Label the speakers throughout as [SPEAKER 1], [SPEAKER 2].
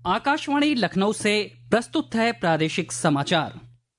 [SPEAKER 1] आकाशवाणी लखनऊ से प्रस्तुत है प्रादेशिक समाचार।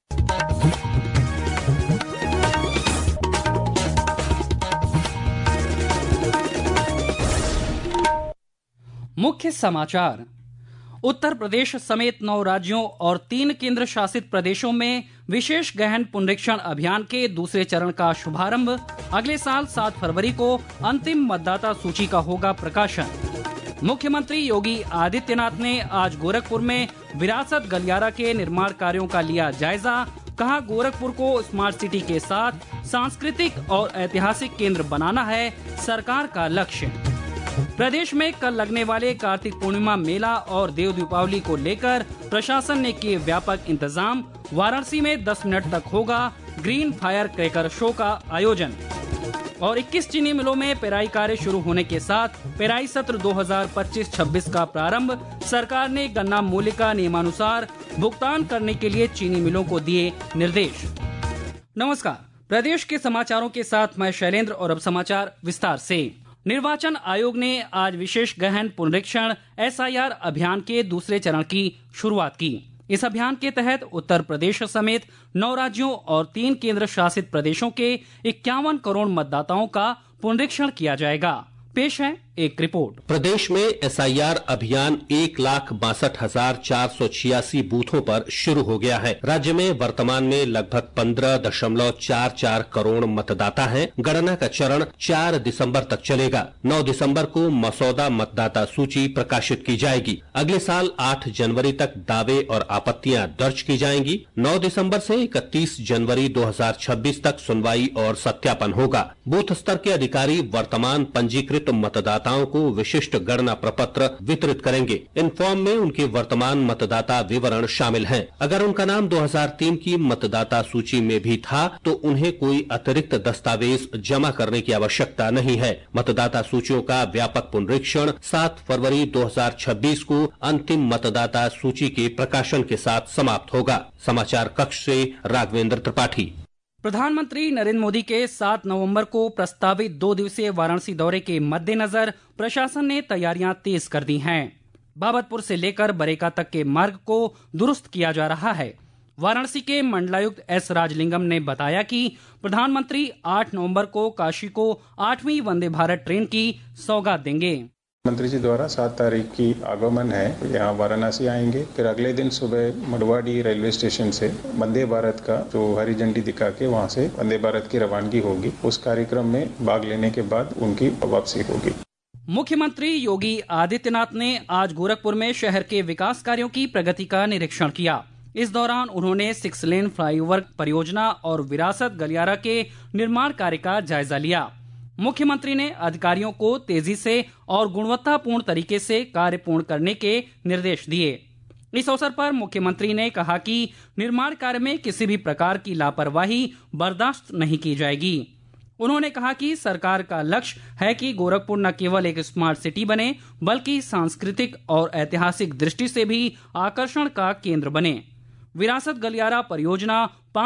[SPEAKER 1] मुख्य समाचार। उत्तर प्रदेश समेत 9 राज्यों और 3 केंद्र शासित प्रदेशों में विशेष गहन पुनरीक्षण अभियान के दूसरे चरण का शुभारंभ। अगले साल 7 फरवरी को अंतिम मतदाता सूची का होगा प्रकाशन। मुख्यमंत्री योगी आदित्यनाथ ने आज गोरखपुर में विरासत गलियारा के निर्माण कार्यों का लिया जायजा। कहा, गोरखपुर को स्मार्ट सिटी के साथ सांस्कृतिक और ऐतिहासिक केंद्र बनाना है सरकार का लक्ष्य। प्रदेश में कल लगने वाले कार्तिक पूर्णिमा मेला और देव दीपावली को लेकर प्रशासन ने किए व्यापक इंतजाम। वाराणसी में 10 मिनट तक होगा ग्रीन फायर क्रैकर शो का आयोजन। और 21 चीनी मिलों में पेराई कार्य शुरू होने के साथ पेराई सत्र 2025-26 का प्रारंभ। सरकार ने गन्ना मूल्य का नियमानुसार भुगतान करने के लिए चीनी मिलों को दिए निर्देश। नमस्कार, प्रदेश के समाचारों के साथ मैं शैलेंद्र और अब समाचार विस्तार से। निर्वाचन आयोग ने आज विशेष गहन पुनरीक्षण SIR अभियान के दूसरे चरण की शुरुआत की। इस अभियान के तहत उत्तर प्रदेश समेत 9 राज्यों और 3 केंद्र शासित प्रदेशों के 51 करोड़ मतदाताओं का पुनरीक्षण किया जाएगा। पेश है एक रिपोर्ट।
[SPEAKER 2] प्रदेश में SIR अभियान 1,62,486 बूथों पर शुरू हो गया है। राज्य में वर्तमान में लगभग 15.44 करोड़ मतदाता हैं। गणना का चरण 4 दिसंबर तक चलेगा। 9 दिसंबर को मसौदा मतदाता सूची प्रकाशित की जाएगी। अगले साल 8 जनवरी तक दावे और आपत्तियां दर्ज की जाएंगी। 9 दिसंबर से 31 जनवरी 2026 तक सुनवाई और सत्यापन होगा। बूथ स्तर के अधिकारी वर्तमान पंजीकृत मतदाताओं को विशिष्ट गणना प्रपत्र वितरित करेंगे। इन फॉर्म में उनके वर्तमान मतदाता विवरण शामिल हैं। अगर उनका नाम 2003 की मतदाता सूची में भी था तो उन्हें कोई अतिरिक्त दस्तावेज जमा करने की आवश्यकता नहीं है। मतदाता सूचियों का व्यापक पुनरीक्षण 7 फरवरी 2026 को अंतिम मतदाता सूची के प्रकाशन के साथ समाप्त होगा। समाचार कक्ष से राघवेंद्र त्रिपाठी।
[SPEAKER 1] प्रधानमंत्री नरेंद्र मोदी के 7 नवंबर को प्रस्तावित 2 दिवसीय वाराणसी दौरे के मद्देनजर प्रशासन ने तैयारियां तेज कर दी हैं। बाबतपुर से लेकर बरेका तक के मार्ग को दुरुस्त किया जा रहा है। वाराणसी के मंडलायुक्त S राजलिंगम ने बताया कि प्रधानमंत्री 8 नवंबर को काशी को 8वीं वंदे भारत ट्रेन की सौगात देंगे।
[SPEAKER 3] मंत्री जी द्वारा 7 तारीख की आगमन है, यहाँ वाराणसी आएंगे। फिर अगले दिन सुबह मडवाडी रेलवे स्टेशन से वंदे भारत का जो हरी झंडी दिखा के वहाँ से वंदे भारत की रवानगी होगी। उस कार्यक्रम में भाग लेने के बाद उनकी वापसी होगी।
[SPEAKER 1] मुख्यमंत्री योगी आदित्यनाथ ने आज गोरखपुर में शहर के विकास कार्यों की प्रगति का निरीक्षण किया। इस दौरान उन्होंने 6 लेन फ्लाईओवर परियोजना और विरासत गलियारा के निर्माण कार्य का जायजा लिया। मुख्यमंत्री ने अधिकारियों को तेजी से और गुणवत्तापूर्ण तरीके से कार्य पूर्ण करने के निर्देश दिए। इस अवसर पर मुख्यमंत्री ने कहा कि निर्माण कार्य में किसी भी प्रकार की लापरवाही बर्दाश्त नहीं की जाएगी। उन्होंने कहा कि सरकार का लक्ष्य है कि गोरखपुर न केवल एक स्मार्ट सिटी बने बल्कि सांस्कृतिक और ऐतिहासिक दृष्टि से भी आकर्षण का केंद्र बने। विरासत गलियारा परियोजना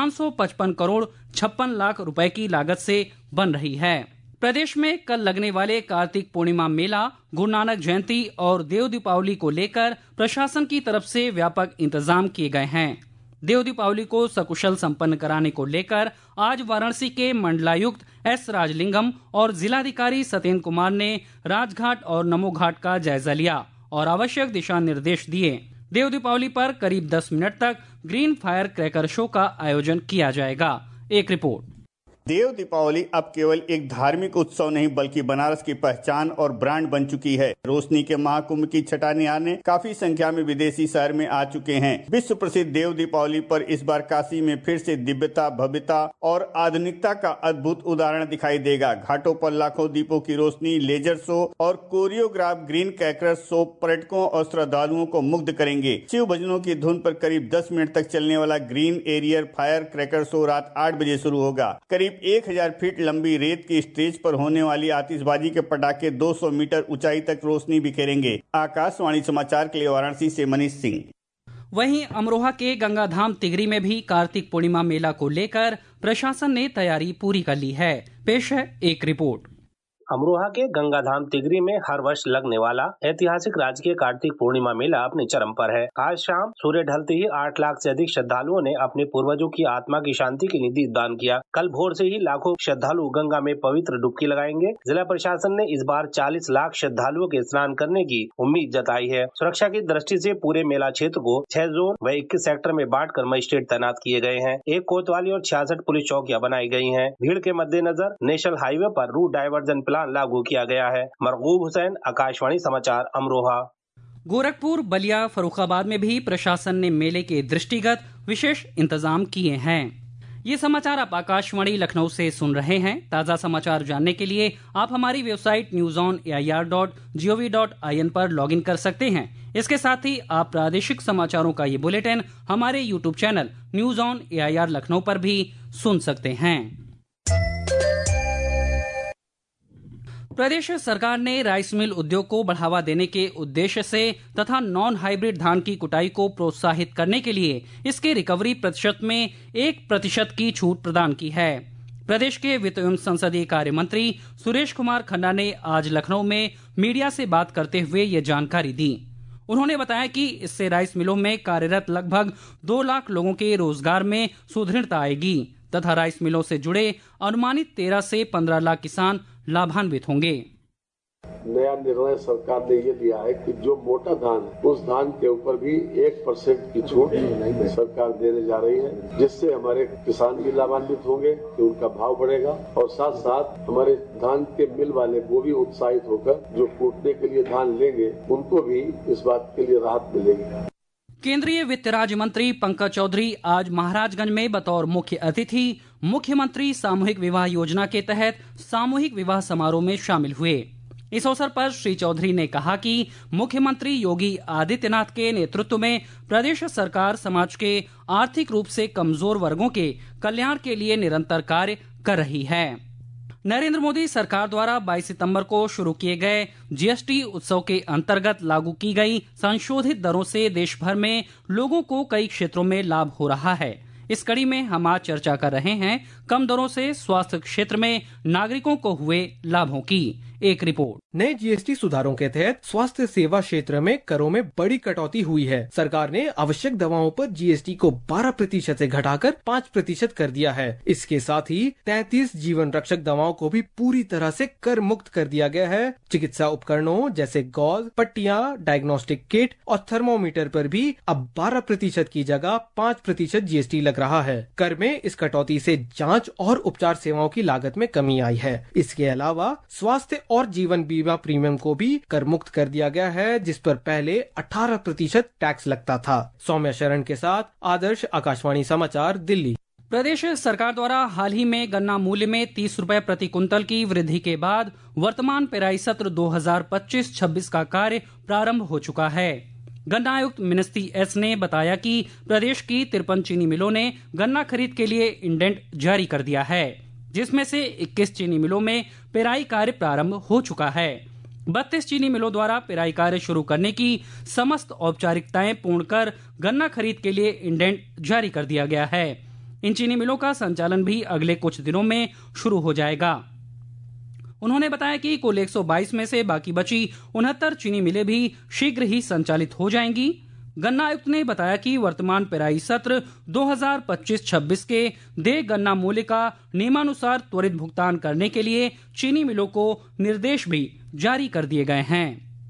[SPEAKER 1] 555 करोड़ 56 लाख रुपए की लागत से बन रही है। प्रदेश में कल लगने वाले कार्तिक पूर्णिमा मेला, गुरु नानक जयंती और देव दीपावली को लेकर प्रशासन की तरफ से व्यापक इंतजाम किए गए हैं। देव दीपावली को सकुशल संपन्न कराने को लेकर आज वाराणसी के मंडलायुक्त S राजलिंगम और जिलाधिकारी सत्येंद्र कुमार ने राजघाट और नमो घाट का जायजा लिया और आवश्यक दिशा निर्देश दिए। देव दीपावली पर करीब 10 मिनट तक ग्रीन फायर क्रैकर शो का आयोजन किया जाएगा। एक रिपोर्ट।
[SPEAKER 4] देव दीपावली अब केवल एक धार्मिक उत्सव नहीं बल्कि बनारस की पहचान और ब्रांड बन चुकी है। रोशनी के महाकुंभ की छठा निहारने काफी संख्या में विदेशी शहर में आ चुके हैं। विश्व प्रसिद्ध देव दीपावली पर इस बार काशी में फिर से दिव्यता, भव्यता और आधुनिकता का अद्भुत उदाहरण दिखाई देगा। घाटों पर लाखों दीपों की रोशनी, लेजर शो और कोरियोग्राफ ग्रीन क्रैकर शो पर्यटकों और श्रद्धालुओं को मुग्ध करेंगे। शिव भजनों की धुन पर करीब 10 मिनट तक चलने वाला green aerial fire cracker show रात 8 बजे शुरू होगा। करीब 1000 फीट लंबी रेत की स्टेज पर होने वाली आतिशबाजी के पटाखे 200 मीटर ऊंचाई तक रोशनी बिखेरेंगे। आकाशवाणी समाचार के लिए वाराणसी से मनीष सिंह।
[SPEAKER 1] वहीं अमरोहा के गंगाधाम तिगरी में भी कार्तिक पूर्णिमा मेला को लेकर प्रशासन ने तैयारी पूरी कर ली है। पेश है एक रिपोर्ट।
[SPEAKER 5] अमरोहा के गंगाधाम तिगरी में हर वर्ष लगने वाला ऐतिहासिक राजकीय कार्तिक पूर्णिमा मेला अपने चरम पर है। आज शाम सूर्य ढलते ही 8 लाख से अधिक श्रद्धालुओं ने अपने पूर्वजों की आत्मा की शांति के लिए दीपदान किया। कल भोर से ही लाखों श्रद्धालु गंगा में पवित्र डुबकी लगाएंगे। जिला प्रशासन ने इस बार 40 लाख श्रद्धालुओं के स्नान करने की उम्मीद जताई है। सुरक्षा की दृष्टि से पूरे मेला क्षेत्र को 6 जोन व 21 सेक्टर में बांटकर मजिस्ट्रेट तैनात किए गए हैं। 1 कोतवाली और 66 पुलिस चौकियां बनाई गई हैं। भीड़ के मद्देनजर नेशनल हाईवे पर रूट डायवर्जन प्लान लागू किया गया है। मरगूब हुसैन, आकाशवाणी समाचार, अमरोहा।
[SPEAKER 1] गोरखपुर, बलिया, फर्रुखाबाद में भी प्रशासन ने मेले के दृष्टिगत विशेष इंतजाम किए हैं। ये समाचार आप आकाशवाणी लखनऊ से सुन रहे हैं। ताज़ा समाचार जानने के लिए आप हमारी वेबसाइट newsonair.gov.in पर लॉगिन कर सकते हैं। इसके साथ ही आप प्रादेशिक समाचारों का ये बुलेटिन हमारे YouTube channel news on AIR Lucknow पर भी सुन सकते हैं। प्रदेश सरकार ने राइस मिल उद्योग को बढ़ावा देने के उद्देश्य से तथा नॉन हाइब्रिड धान की कुटाई को प्रोत्साहित करने के लिए इसके रिकवरी प्रतिशत में 1% की छूट प्रदान की है। प्रदेश के वित्त एवं संसदीय कार्य मंत्री सुरेश कुमार खन्ना ने आज लखनऊ में मीडिया से बात करते हुए ये जानकारी दी। उन्होंने बताया कि इससे राइस मिलों में कार्यरत लगभग 2 लाख लोगों के रोजगार में सुदृढ़ता आएगी तथा राइस मिलों से जुड़े अनुमानित 13 से 15 लाख किसान लाभान्वित होंगे।
[SPEAKER 6] नया निर्णय सरकार ने ये लिया है कि जो मोटा धान है उस धान के ऊपर भी 1% की छूट सरकार देने जा रही है, जिससे हमारे किसान भी लाभान्वित होंगे कि उनका भाव बढ़ेगा और साथ साथ हमारे धान के मिल वाले वो भी उत्साहित होकर जो कूटने के लिए धान लेंगे उनको भी इस बात के लिए राहत मिलेगी।
[SPEAKER 1] केंद्रीय वित्त राज्य मंत्री पंकज चौधरी आज महाराजगंज में बतौर मुख्य अतिथि मुख्यमंत्री सामूहिक विवाह योजना के तहत सामूहिक विवाह समारोह में शामिल हुए। इस अवसर पर श्री चौधरी ने कहा कि मुख्यमंत्री योगी आदित्यनाथ के नेतृत्व में प्रदेश सरकार समाज के आर्थिक रूप से कमजोर वर्गों के कल्याण के लिए निरंतर कार्य कर रही है। नरेंद्र मोदी सरकार द्वारा 22 सितंबर को शुरू किए गए GST उत्सव के अंतर्गत लागू की गई संशोधित दरों से देश भर में लोगों को कई क्षेत्रों में लाभ हो रहा है। इस कड़ी में हम आज चर्चा कर रहे हैं कम दरों से स्वास्थ्य क्षेत्र में नागरिकों को हुए लाभों की। एक रिपोर्ट।
[SPEAKER 7] नए GST सुधारों के तहत स्वास्थ्य सेवा क्षेत्र में करों में बड़ी कटौती हुई है। सरकार ने आवश्यक दवाओं पर GST को 12% से घटाकर 5% कर दिया है। इसके साथ ही 33 जीवन रक्षक दवाओं को भी पूरी तरह से कर मुक्त कर दिया गया है। चिकित्सा उपकरणों जैसे गॉज, पट्टियां, डायग्नोस्टिक किट और थर्मोमीटर पर भी अब 12% की जगह 5% GST लग रहा है। कर में इस कटौती से जाँच और उपचार सेवाओं की लागत में कमी आई है। इसके अलावा स्वास्थ्य और जीवन बीमा प्रीमियम को भी कर मुक्त कर दिया गया है, जिस पर पहले 18% टैक्स लगता था। सौम्या शरण के साथ आदर्श, आकाशवाणी समाचार, दिल्ली।
[SPEAKER 1] प्रदेश सरकार द्वारा हाल ही में गन्ना मूल्य में 30 रुपए प्रति कुंतल की वृद्धि के बाद वर्तमान पेराई सत्र 2025-26 का कार्य प्रारंभ हो चुका है। गन्ना आयुक्त मिनिस्ट्री एस ने बताया कि प्रदेश की 53 चीनी मिलों ने गन्ना खरीद के लिए इंडेंट जारी कर दिया है, जिसमें से 21 चीनी मिलों में पेराई कार्य प्रारंभ हो चुका है। 32 चीनी मिलों द्वारा पेराई कार्य शुरू करने की समस्त औपचारिकताएं पूर्ण कर गन्ना खरीद के लिए इंडेंट जारी कर दिया गया है। इन चीनी मिलों का संचालन भी अगले कुछ दिनों में शुरू हो जाएगा। उन्होंने बताया कि कुल 122 में से बाकी बची 69 चीनी मिलें भी शीघ्र ही संचालित हो जाएंगी। गन्ना आयुक्त ने बताया कि वर्तमान पेराई सत्र 2025-26 के देय गन्ना मूल्य का नियमानुसार त्वरित भुगतान करने के लिए चीनी मिलों को निर्देश भी जारी कर दिए गए हैं।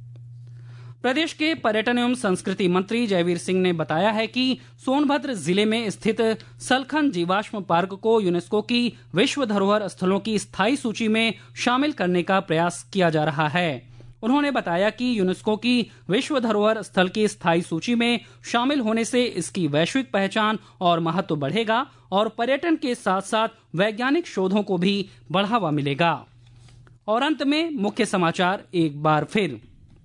[SPEAKER 1] प्रदेश के पर्यटन एवं संस्कृति मंत्री जयवीर सिंह ने बताया है कि सोनभद्र जिले में स्थित सलखन जीवाश्म पार्क को यूनेस्को की विश्व धरोहर स्थलों की स्थायी सूची में शामिल करने का प्रयास किया जा रहा है। उन्होंने बताया कि यूनेस्को की विश्व धरोहर स्थल की स्थायी सूची में शामिल होने से इसकी वैश्विक पहचान और महत्व बढ़ेगा और पर्यटन के साथ साथ वैज्ञानिक शोधों को भी बढ़ावा मिलेगा। और अंत में मुख्य समाचार एक बार फिर।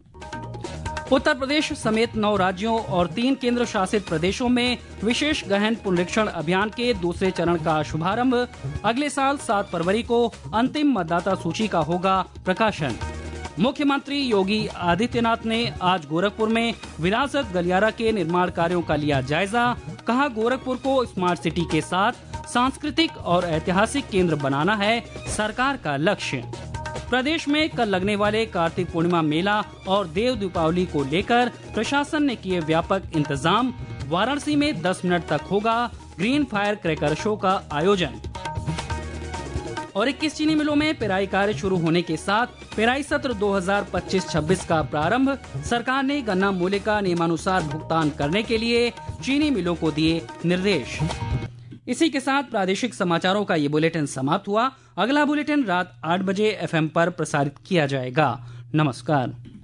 [SPEAKER 1] उत्तर प्रदेश समेत 9 राज्यों और 3 केंद्र शासित प्रदेशों में विशेष गहन पुनरीक्षण अभियान के दूसरे चरण का शुभारंभ। अगले साल 7 फरवरी को अंतिम मतदाता सूची का होगा प्रकाशन। मुख्यमंत्री योगी आदित्यनाथ ने आज गोरखपुर में विरासत गलियारा के निर्माण कार्यों का लिया जायजा। कहा, गोरखपुर को स्मार्ट सिटी के साथ सांस्कृतिक और ऐतिहासिक केंद्र बनाना है सरकार का लक्ष्य। प्रदेश में कल लगने वाले कार्तिक पूर्णिमा मेला और देव दीपावली को लेकर प्रशासन ने किए व्यापक इंतजाम। वाराणसी में 10 मिनट तक होगा ग्रीन फायर क्रैकर शो का आयोजन। और 21 चीनी मिलों में पेराई कार्य शुरू होने के साथ पेराई सत्र 2025-26 का प्रारंभ। सरकार ने गन्ना मूल्य का नियमानुसार भुगतान करने के लिए चीनी मिलों को दिए निर्देश। इसी के साथ प्रादेशिक समाचारों का ये बुलेटिन समाप्त हुआ। अगला बुलेटिन रात 8 बजे FM पर प्रसारित किया जाएगा। नमस्कार।